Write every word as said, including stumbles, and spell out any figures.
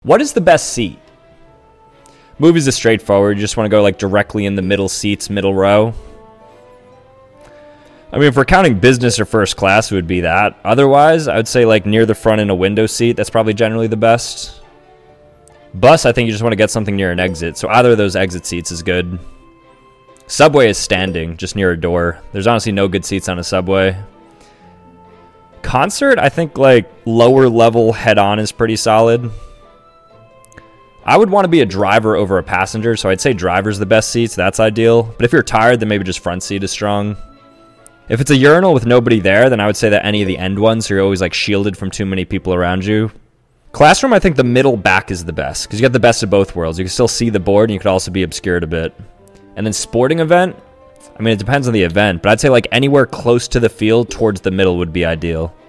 What is the best seat? Movies is straightforward. You just want to go like directly in the middle seats, middle row. I mean, if we're counting business or first class, it would be that. Otherwise, I would say like near the front in a window seat. That's probably generally the best. Bus, I think you just want to get something near an exit. So either of those exit seats is good. Subway is standing, just near a door. There's honestly no good seats on a subway. Concert, I think like lower level head-on is pretty solid. I would want to be a driver over a passenger, so I'd say driver's the best seats. That's ideal. But if you're tired, then maybe just front seat is strong. If it's a urinal with nobody there, then I would say that any of the end ones, so you're always like shielded from too many people around you. Classroom, I think the middle back is the best, because you get the best of both worlds. You can still see the board, and you could also be obscured a bit. And then sporting event, I mean, it depends on the event, but I'd say like anywhere close to the field towards the middle would be ideal.